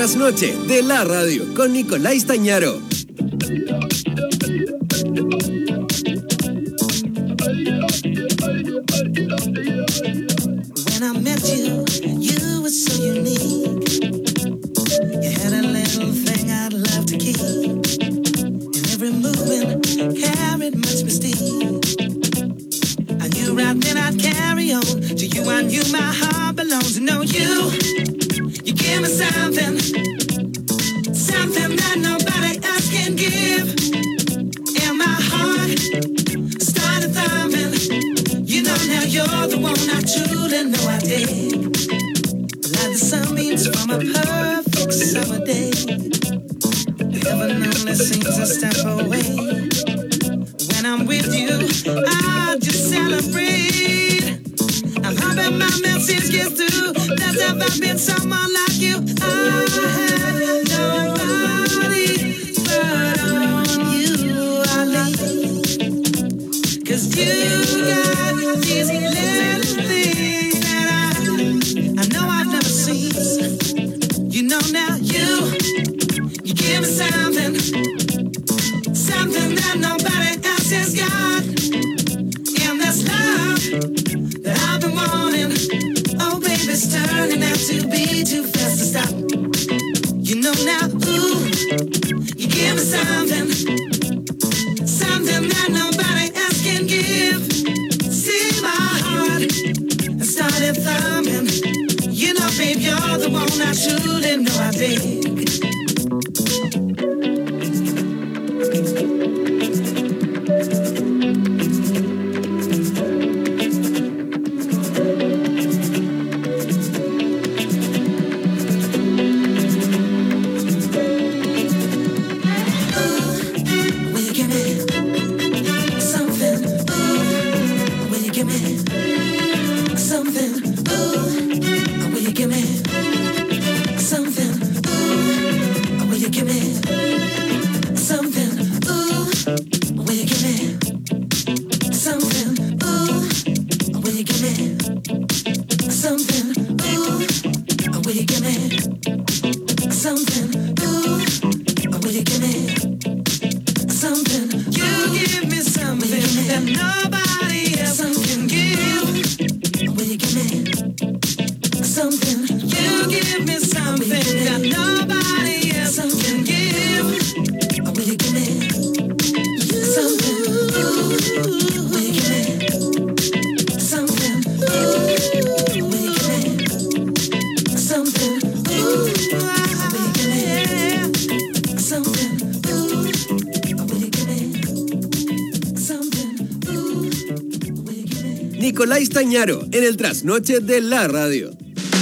trasnoche de la radio con Nicolás Stañaro. When I met you, you were so unique. You had a little thing I'd love to keep. And every movement carried much mystique. I knew right then I'd carry on. To you I knew my heart belongs. To know you, you give me something, something that nobody else can give. And my heart started thumping. You know now you're the one I truly know I dig. Like the sunbeams from a perfect summer day. Heaven only seems a step away. When I'm with you, I just celebrate. I'm hoping my message gets through. There's never been someone like you. I had nobody but on you I lean. Cause you got these little things that I, I know I've never seen. You know now you, you give me something, something that nobody else has got. And that's love that I've been wanting. Oh baby, it's turning out to be too fast to stop. You know now, ooh, you give me something, something that nobody else can give. See my heart, I started thumping. You know, babe, you're the one I truly know I dig. Nicolás Stañaro en el trasnoche de la radio.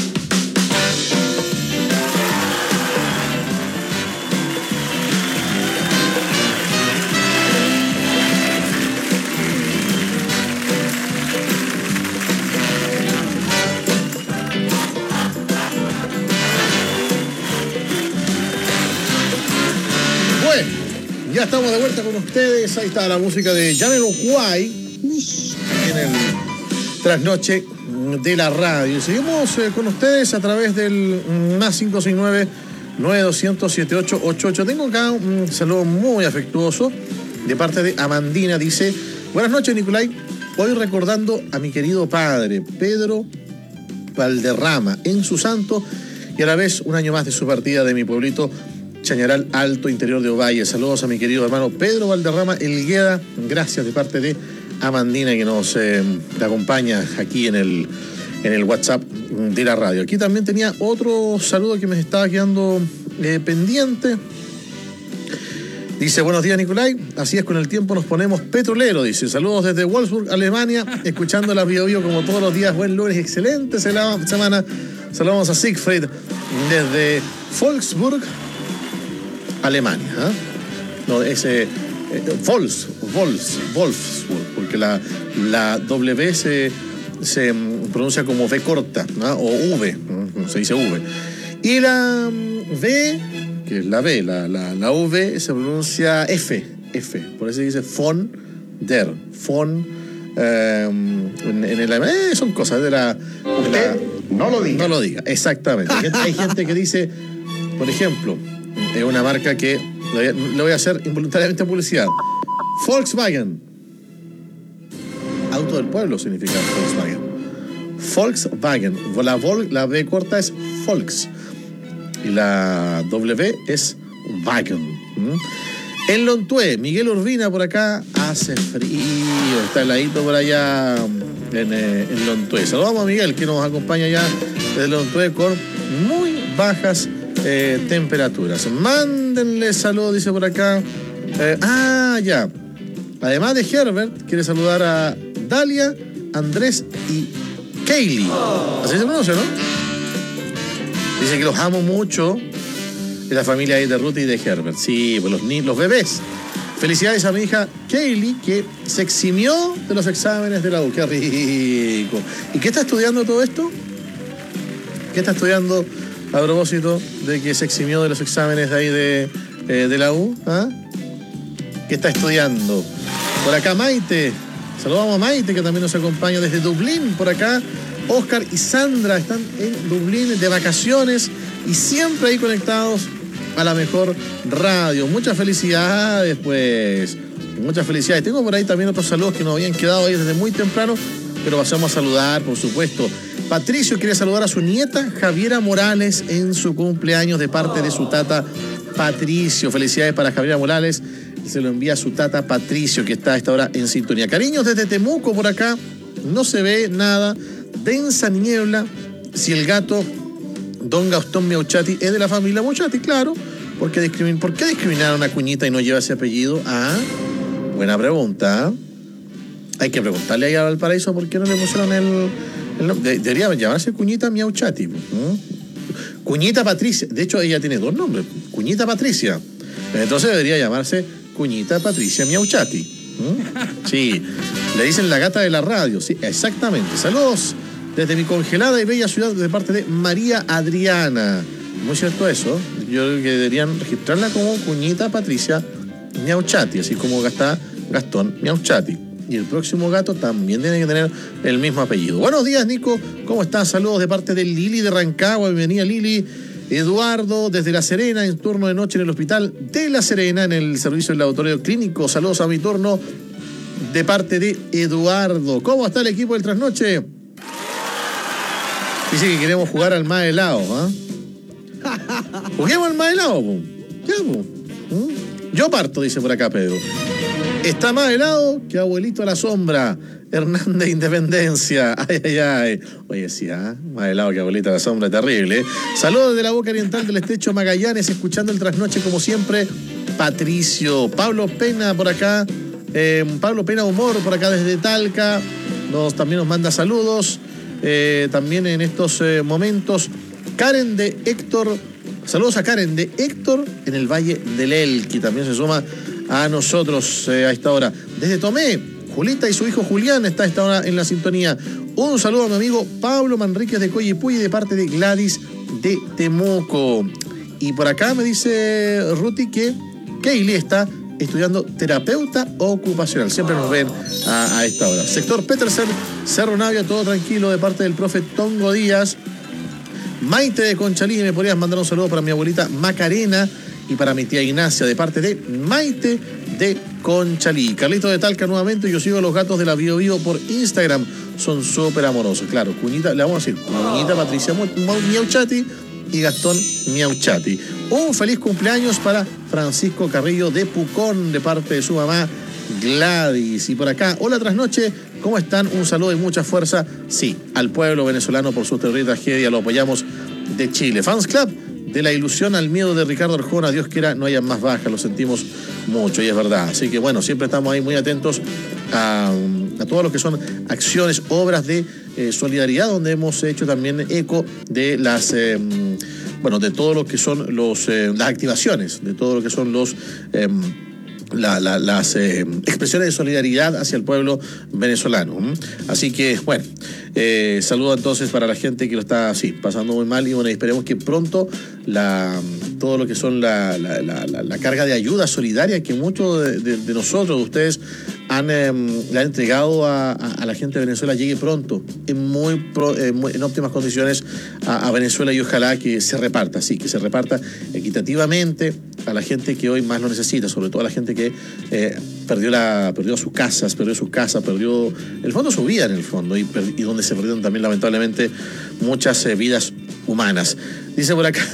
Bueno, ya estamos de vuelta con ustedes. Ahí está la música de Jamiroquai en el trasnoche de la radio. Seguimos eh, con ustedes a través del más cinco seis nueve, nueve dos cero cero, siete ocho ocho ocho. Tengo acá un saludo muy afectuoso de parte de Amandina. Dice: buenas noches, Nicolai. Hoy recordando a mi querido padre, Pedro Valderrama, en su santo, y a la vez un año más de su partida de mi pueblito Chañaral Alto, interior de Ovalle. Saludos a mi querido hermano Pedro Valderrama Elgueda. Gracias de parte de Amandina, que nos eh, acompaña aquí en el, en el WhatsApp de la radio. Aquí también tenía otro saludo que me estaba quedando eh, pendiente. Dice: buenos días, Nicolai. Así es, con el tiempo nos ponemos petrolero. Dice: saludos desde Wolfsburg, Alemania, escuchando la Bio Bio como todos los días. Buen lunes, excelente semana. Saludamos a Siegfried desde Wolfsburg, Alemania. ¿eh? No, ese... Eh, Vols, Vols, Wolfsburg, porque la, la W se, se pronuncia como V corta, ¿no? O V, ¿no? Se dice V. Y la V, que es la V, la, la, la V se pronuncia F, F. Por eso se dice von der, von, eh, en, en el, eh, son cosas de la... De la no lo diga. No lo diga, exactamente. Hay gente, hay gente que dice por ejemplo, es una marca que le voy a, le voy a hacer involuntariamente publicidad. Volkswagen. Auto del pueblo significa Volkswagen. Volkswagen. La, Vol, la B corta es Volks. Y la W es Wagen. ¿Mm? En Lontué, Miguel Urbina por acá, hace frío, está heladito por allá en, eh, en Lontué. Saludamos a Miguel, que nos acompaña ya desde Lontué con muy bajas eh, temperaturas. Mándenle saludos, dice por acá. Eh, ah, ya. Además de Herbert, quiere saludar a Dalia, Andrés y Kaylee. Así se pronuncia, ¿no? Dice que los amo mucho. De la familia de Ruth y de Herbert. Sí, pues los, los bebés. Felicidades a mi hija Kaylee, que se eximió de los exámenes de la U. ¡Qué rico! ¿Y qué está estudiando todo esto? ¿Qué está estudiando a propósito de que se eximió de los exámenes de ahí de, eh, de la U? ¿Ah? ¿Qué está estudiando? Por acá Maite. Saludamos a Maite, que también nos acompaña desde Dublín. Por acá Oscar y Sandra están en Dublín de vacaciones y siempre ahí conectados a la mejor radio. Muchas felicidades, pues. Muchas felicidades. Tengo por ahí también otros saludos que nos habían quedado ahí desde muy temprano, pero pasamos a saludar, por supuesto. Patricio quiere saludar a su nieta Javiera Morales en su cumpleaños de parte de su tata Patricio. Felicidades para Javiera Morales. Se lo envía a su tata Patricio, que está a esta hora en sintonía. Cariños desde Temuco por acá. No se ve nada. Densa niebla. Si el gato Don Gastón Miauchati es de la familia Miauchati, claro. ¿Por qué, discrimin ¿Por qué discriminaron a Cuñita y no lleva ese apellido? Ah, buena pregunta. Hay que preguntarle ahí a Valparaíso por qué no le pusieron el, el nombre. Debería llamarse Cuñita Miauchati. ¿Mm? Cuñita Patricia. De hecho, ella tiene dos nombres. Cuñita Patricia. Entonces debería llamarse Cuñita Patricia Miauchati. ¿Mm? Sí. Le dicen la gata de la radio. Sí, exactamente. Saludos desde mi congelada y bella ciudad de parte de María Adriana. Muy cierto eso. Yo creo que deberían registrarla como Cuñita Patricia Miauchati, así como está Gastón Miauchati. Y el próximo gato también tiene que tener el mismo apellido. Buenos días, Nico. ¿Cómo estás? Saludos de parte de Lili de Rancagua. Bienvenida, Lili. Eduardo desde La Serena, en turno de noche en el hospital de La Serena, en el servicio del laboratorio clínico. Saludos a mi turno de parte de Eduardo. ¿Cómo está el equipo del trasnoche? Dice que queremos jugar al más helado, ¿ah? ¿eh? Juguemos al más helado, po. Ya, po. ¿Mm? Yo parto, dice por acá Pedro. Está más helado que abuelito a la sombra. Hernández Independencia. Ay, ay, ay. Oye, sí, ¿ah? ¿eh? Más helado que abuelito a la sombra, terrible. ¿eh? Saludos de la Boca Oriental del Estrecho Magallanes, escuchando el trasnoche como siempre. Patricio. Pablo Pena por acá. Eh, Pablo Pena Humor por acá desde Talca. Nos, también nos manda saludos. Eh, también en estos eh, momentos Karen de Héctor, saludos a Karen de Héctor en el Valle del Elqui, también se suma a nosotros eh, a esta hora. Desde Tomé, Julita y su hijo Julián está a esta hora en la sintonía. Un saludo a mi amigo Pablo Manríquez de Coyipulli de parte de Gladys de Temuco. Y por acá me dice Ruti que Kaylee está estudiando terapeuta ocupacional. Siempre nos ven a, a esta hora. Sector Petersen, Cerro Navia, todo tranquilo de parte del profe Tongo Díaz. Maite de Conchalí, me podrías mandar un saludo para mi abuelita Macarena y para mi tía Ignacia de parte de Maite de Conchalí. Carlito de Talca nuevamente. Yo sigo a los gatos de la Bio Bio por Instagram. Son súper amorosos. Claro, Cuñita, le vamos a decir, Cuñita Patricia Miauchati y Gastón Miauchati. Un feliz cumpleaños para Francisco Carrillo de Pucón de parte de su mamá Gladys. Y por acá, hola trasnoche, ¿cómo están? Un saludo y mucha fuerza, sí, al pueblo venezolano por su terrible tragedia. Lo apoyamos de Chile. Fans Club, de la ilusión al miedo de Ricardo Arjona. Dios quiera no haya más bajas, lo sentimos mucho y es verdad. Así que bueno, siempre estamos ahí muy atentos a, a todo lo que son acciones, obras de eh, solidaridad, donde hemos hecho también eco de las... Eh, bueno, de todo lo que son los, eh, las activaciones, de todo lo que son los eh, la, la, las eh, expresiones de solidaridad hacia el pueblo venezolano. Así que, bueno, eh, saludo entonces para la gente que lo está así, pasando muy mal y bueno, esperemos que pronto la... todo lo que son la, la, la, la, la carga de ayuda solidaria que muchos de, de, de nosotros, de ustedes, han, eh, le han entregado a, a, a la gente de Venezuela, llegue pronto, en, muy, pro, eh, muy en óptimas condiciones a, a Venezuela, y ojalá que se reparta, sí, que se reparta equitativamente a la gente que hoy más lo necesita, sobre todo a la gente que eh, perdió, la, perdió sus casas, perdió sus casas, perdió en el fondo su vida en el fondo, y, y donde se perdieron también lamentablemente muchas eh, vidas humanas. Dice por acá...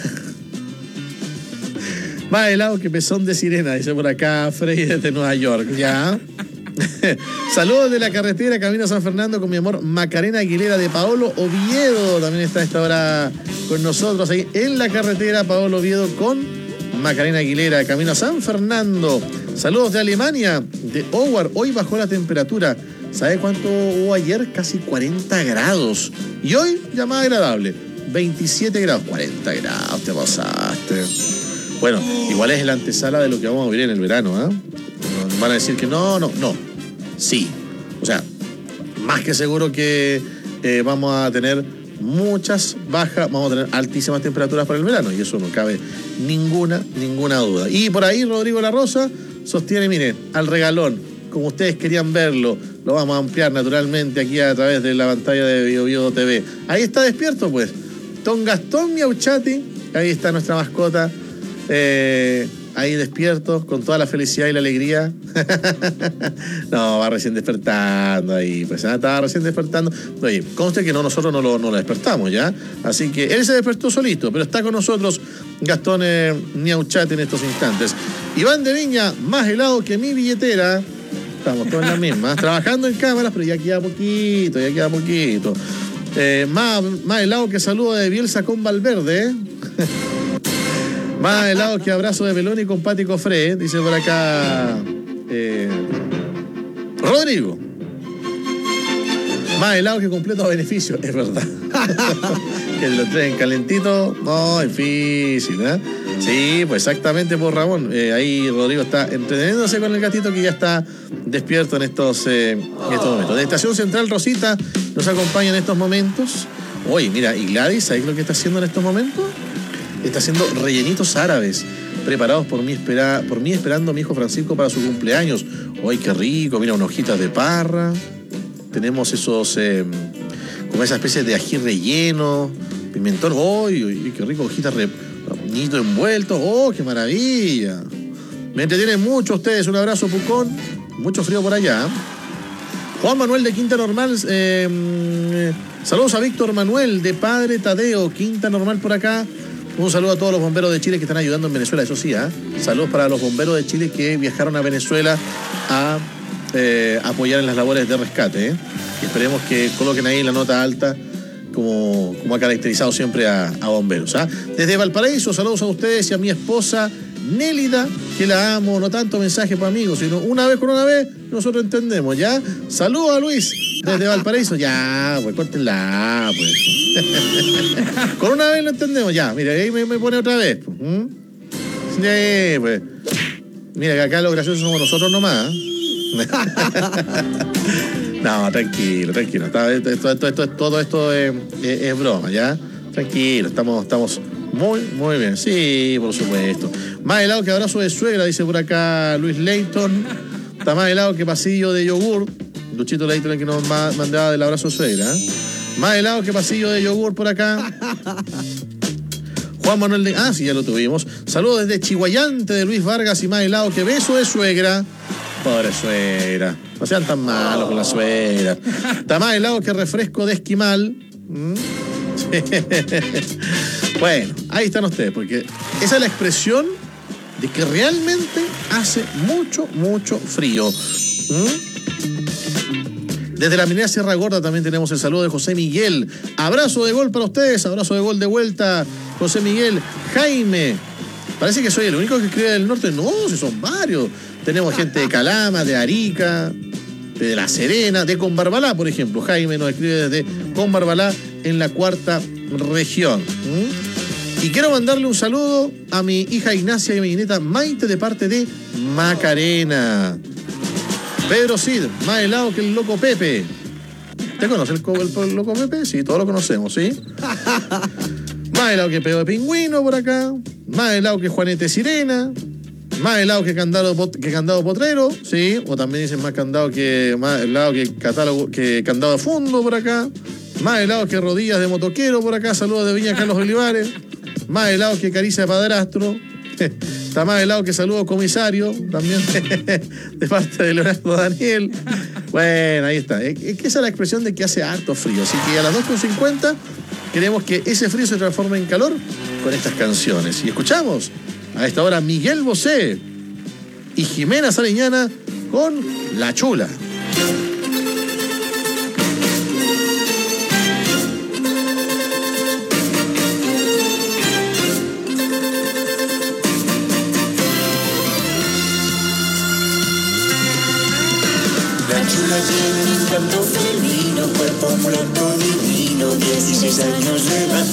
Más helado que pezón de sirena, dice por acá Frey desde Nueva York, ya. Saludos de la carretera camino a San Fernando con mi amor Macarena Aguilera de Paolo Oviedo. También está a esta hora con nosotros ahí en la carretera Paolo Oviedo con Macarena Aguilera, camino a San Fernando. Saludos de Alemania, de Howard. Hoy bajó la temperatura. ¿Sabe cuánto hubo ayer? Casi cuarenta grados. Y hoy ya más agradable, veintisiete grados. cuarenta grados, te pasaste. Bueno, igual es la antesala de lo que vamos a vivir en el verano, ¿eh? Van a decir que no, no, no. Sí. O sea, más que seguro que eh, vamos a tener muchas bajas, vamos a tener altísimas temperaturas para el verano, y eso no cabe ninguna, ninguna duda. Y por ahí Rodrigo La Rosa sostiene, miren, al regalón, como ustedes querían verlo, lo vamos a ampliar naturalmente aquí a través de la pantalla de Bio Bio T V. Ahí está despierto, pues. Don Gastón Miauchati, ahí está nuestra mascota. Eh, ahí despierto con toda la felicidad y la alegría. No, va recién despertando ahí, pues estaba recién despertando. Oye, conste que no, nosotros no lo, no lo despertamos ya, así que él se despertó solito, pero está con nosotros Gastón eh, Miauchate en estos instantes. Iván de Viña, más helado que mi billetera. Estamos todos en la misma, trabajando en cámaras, pero ya queda poquito, ya queda poquito. Eh, más, más helado que saludo de Bielsa con Valverde, ¿eh? Más helado que abrazo de Peloni con Pati Cofré, dice por acá eh, Rodrigo. Más helado que completo beneficio, es verdad. Que lo traen calentito, no, difícil, ¿eh? Sí, pues exactamente por Ramón. Eh, ahí Rodrigo está entreteniéndose con el gatito que ya está despierto en estos, eh, en estos momentos. De Estación Central, Rosita nos acompaña en estos momentos. Oye, mira, y Gladys, ¿sabes lo que está haciendo en estos momentos? Está haciendo rellenitos árabes, preparados por mí, espera, por mí esperando a mi hijo Francisco para su cumpleaños. ¡Ay, qué rico! Mira, unas hojitas de parra. Tenemos esos, eh, como esa especie de ají relleno, pimentón. ¡Ay, ¡ay, qué rico! Hojitas re, niñito envuelto. ¡Oh, qué maravilla! Me entretienen mucho ustedes. Un abrazo, Pucón. Mucho frío por allá. Juan Manuel de Quinta Normal. Eh, saludos a Víctor Manuel de Padre Tadeo. Quinta Normal por acá. Un saludo a todos los bomberos de Chile que están ayudando en Venezuela, eso sí, ¿eh? Saludos para los bomberos de Chile que viajaron a Venezuela a eh, apoyar en las labores de rescate, ¿eh? Y esperemos que coloquen ahí la nota alta como, como ha caracterizado siempre a, a bomberos, ¿eh? Desde Valparaíso, saludos a ustedes y a mi esposa Nélida, que la amo, no tanto mensaje para amigos, sino una vez con una vez, nosotros entendemos, ¿ya? Saludos a Luis, desde Valparaíso, ya, pues córtenla, pues. Con una vez lo entendemos, ya, mira, ahí me, me pone otra vez, pues. ¿Mm? Sí, pues. Mira, que acá los graciosos somos nosotros nomás. No, tranquilo, tranquilo, esto, esto, esto, esto, todo esto es, es, es broma, ¿ya? Tranquilo, estamos, estamos muy, muy bien, sí, por supuesto. Más helado que abrazo de suegra, dice por acá Luis Leighton. Está más helado que pasillo de yogur. Luchito Leighton, el que nos mandaba del abrazo de suegra, ¿eh? Más helado que pasillo de yogur por acá. Juan Manuel de... Ah, sí, ya lo tuvimos. Saludos desde Chihuayante de Luis Vargas y más helado que beso de suegra. Pobre suegra. No sean tan malos con la suegra. Está más helado que refresco de esquimal. ¿Mm? Bueno, ahí están ustedes, porque esa es la expresión de que realmente hace mucho, mucho frío. ¿Mm? Desde la minera Sierra Gorda también tenemos el saludo de José Miguel. Abrazo de gol para ustedes, abrazo de gol de vuelta, José Miguel. Jaime, parece que soy el único que escribe del norte. No, si son varios. Tenemos gente de Calama, de Arica, de La Serena, de Combarbalá, por ejemplo. Jaime nos escribe desde Combarbalá, en la cuarta región. ¿Mm? Y quiero mandarle un saludo a mi hija Ignacia y a mi nieta Maite de parte de Macarena. Pedro Cid, más helado que el loco Pepe. ¿Te conoces el, el, el loco Pepe? Sí, todos lo conocemos, ¿sí? Más helado que Pedo de Pingüino por acá. más helado que Juanete Sirena, más helado que candado, pot- que candado potrero, sí, o también dicen más candado que más helado que catálogo que candado de fondo por acá, más helado que rodillas de motoquero por acá, saludos de Viña Carlos Olivares, más helado que caricia de padrastro, está más helado que saludos comisario, también de parte de Leonardo Daniel. Bueno, ahí está. Es que esa es la expresión de que hace harto frío, así que a las dos con cincuenta queremos que ese frío se transforme en calor con estas canciones. Y escuchamos a esta hora Miguel Bosé y Jimena Sariñana con La Chula. La chula tiene un encanto femenino, cuerpo mulato divino, dieciséis años de edad.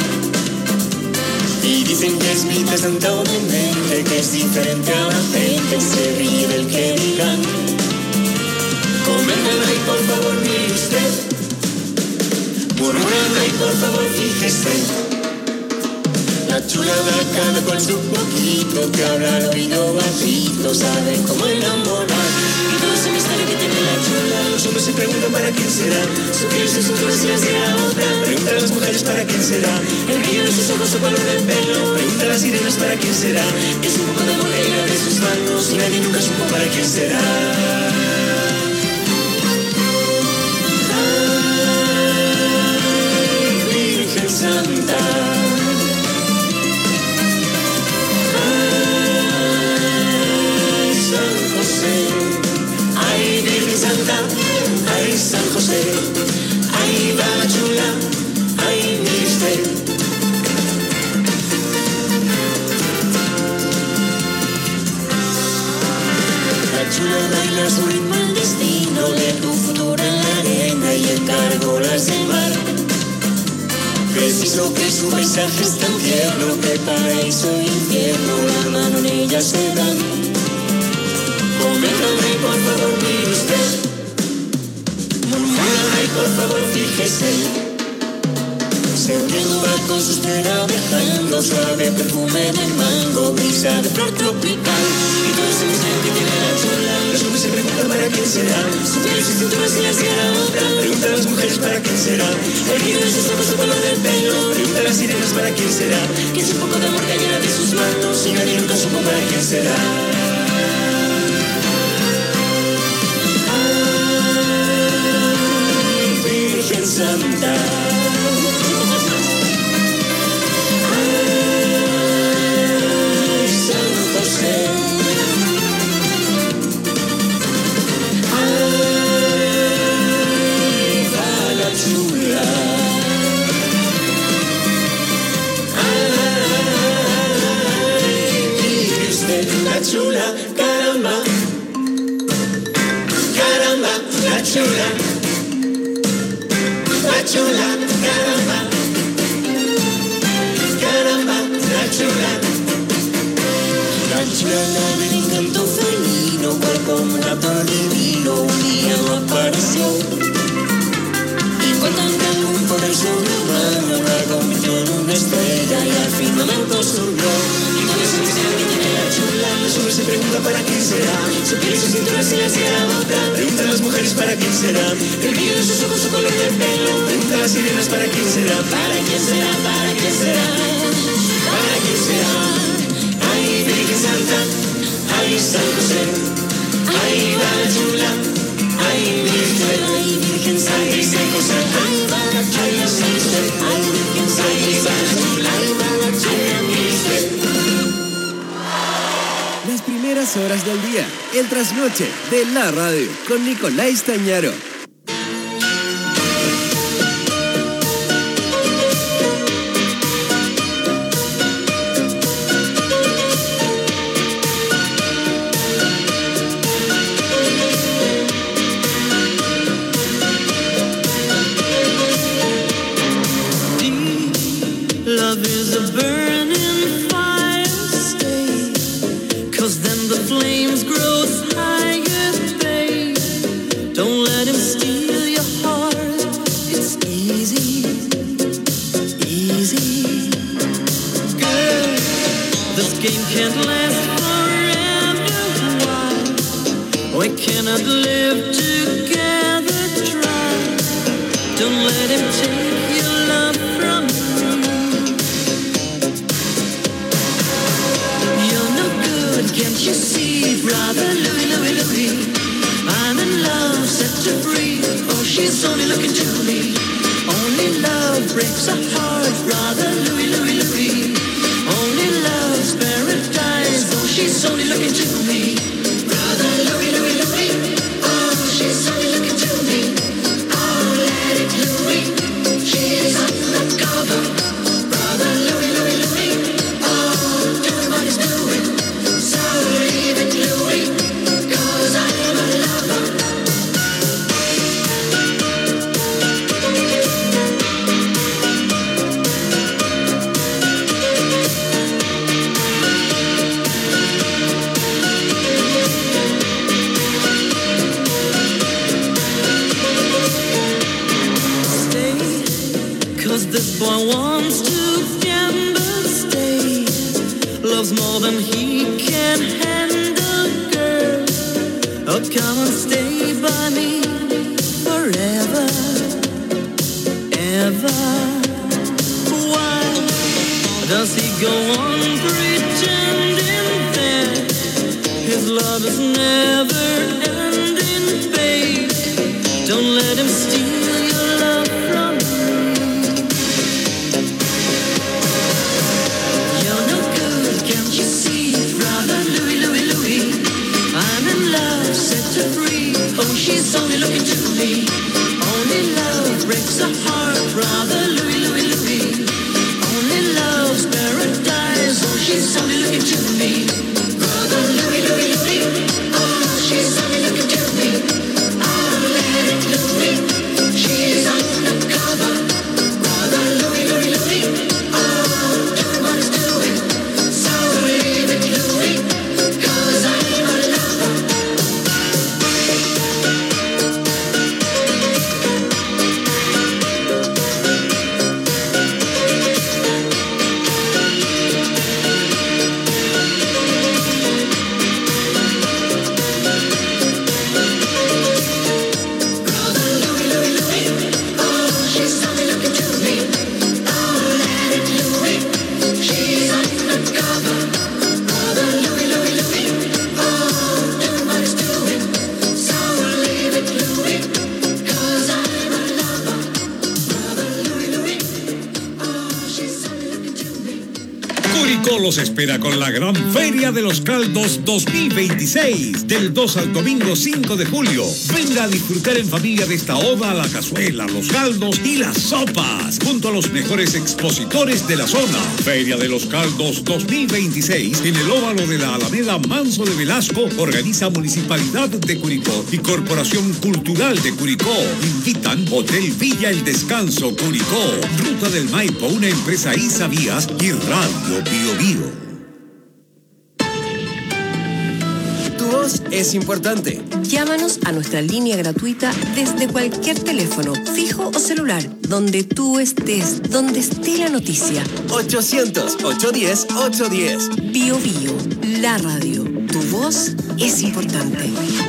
Y dicen que es mitad santa o demente, que es diferente a la gente, se ríe del que digan. Coméntela y por favor mire usted, murmurala y por favor fíjese. La chula da cada cual su poquito, que habla al oído bajito, sabe cómo enamorar. Y todo ese misterio que tiene la chula, los hombres se preguntan para quién será. Su piel, su cintura, si la será otra. Pregunta a las mujeres para quién será. El brillo de sus ojos, su color del pelo. Pregunta a las sirenas para quién será. Es un poco de amor que irá de sus manos y nadie nunca supo para quién será. Ay, Virgen Santa. Ay, Virgen Santa, ay, San José, ay, va la chula, ay, mire usted. La chula baila su ritmo al destino de tu futuro en la arena y el cargo las del mar. Preciso que su paisaje es tan tierno que paraíso e infierno la mano en ella se dan. Coméntame y por favor mire usted, murmúrala y por favor fíjese. Se va con sus peras dejando suave perfume de mango, brisa de flor tropical. Y todo ese misterio que tiene la chula, los hombres se preguntan para quién será. Su piel y su cintura si la será otra. Pregunta a las mujeres para quién será. El brillo de sus ojos, su color del pelo. Pregunta a las sirenas para quién será. Que es un poco de amor que llena de sus manos y nadie nunca supo para quién será. Virgen Santa, ay, San José, ay, va la chula, ay, mire usted la chula, caramba, caramba, la chula. La chula, caramba, caramba, la chula. La chula la del encanto felino, cuerpo mulato divino, un día no apareció. Y cuando algún poder sobrehumano la convirtió en una estrella y al firmamento subió. Y todo ese misterio que tiene la chula, los hombres se preguntan para quién será. Su piel y su cintura si la será otra. Preguntan a las mujeres para quién será. El brillo de sus ojos, su color del pelo. Pregunta a las sirenas para quién será. Para quién será, para quién será. Para quién será. Ay, Virgen Santa, ay, San José, ay, va la chula, ay, Virgen, ay, Virgen Santa, ay, San José, ay, va la chula, San José, ay, Virgen Santa, ay, va la chula, ay, va la chula, Virgen. Las primeras horas del día, el trasnoche de la radio con Nicolás Tañaro. Love is a burning fire, stay, 'cause then the flames grow higher, babe. Don't let him steal your heart, it's easy, easy. Girl, the game can't last forever. Why? We cannot live together. Try. Don't let him take your love from you. You're no good, can't you see, brother Louie, Louie, Louie? I'm in love, set to free. Oh, she's only looking to me. Only love breaks a heart, brother Louie, Louie, Louie. Only love's paradise. Oh, she's only looking to me. Brother Louie, Louie, Louie. Oh, she's only looking to me. Oh, let it Louie. She's undercover. Brother Louie, Louie, Louie. Oh, doing what he's doing. So leave it Louie, 'cause I'm a lover. Cause this boy wants to gamble, stay. Loves more than he can handle, girl. Oh, come and stay by me forever, ever. Why does he go on pretending that his love is never ending, babe? Don't let him steal your love from me. You're no good, can't you see, brother Louie, Louie, Louie? I'm in love, set to free. Oh, she's only looking to me. Only love breaks a heart, brother Louie, Louie, Louie. Only love's paradise. Oh, she's only looking to me. Brother Louie, Louie, Louie. Oh, she's only looking to me. Oh, let it Louie. She's undercover. Brother Louie, Louie, Louie. Oh, doing what he's doing. So leave it Louie, 'cause I'm a lover. Curicó los espera con la Gran Feria de los Caldos dos mil veintiséis, del dos al domingo cinco de julio. Venga a disfrutar en familia de esta oda a la cazuela, los caldos y las sopas, junto a los mejores expositores de la zona. Feria de los Caldos dos mil veintiséis en el óvalo de la Alameda Manso de Velasco, organiza Municipalidad de Curicó y Corporación Cultural de Curicó. Invitan Hotel Villa El Descanso Curicó, Ruta del Maipo, una empresa Isavías y Radio Bio Bio. Tu voz es importante. Llámanos a nuestra línea gratuita desde cualquier teléfono, fijo o celular, donde tú estés, donde esté la noticia. ochocientos, ochocientos diez, ochocientos diez. Bio Bio, la radio. Tu voz es importante.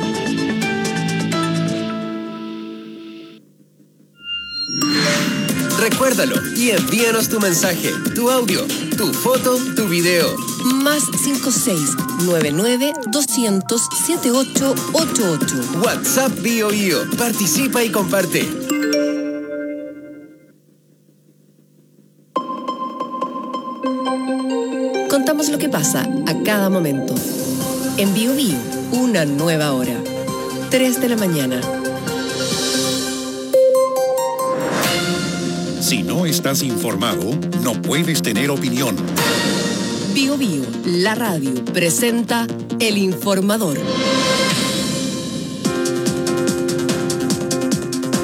Recuérdalo y envíanos tu mensaje, tu audio, tu foto, tu video. Más cinco seis nueve nueve dos cero cero siete ocho ocho ocho. WhatsApp Bio Bio. Participa y comparte. Contamos lo que pasa a cada momento. En Bio Bio, una nueva hora. tres de la mañana. Si no estás informado, no puedes tener opinión. Bio Bio, la radio, presenta El Informador.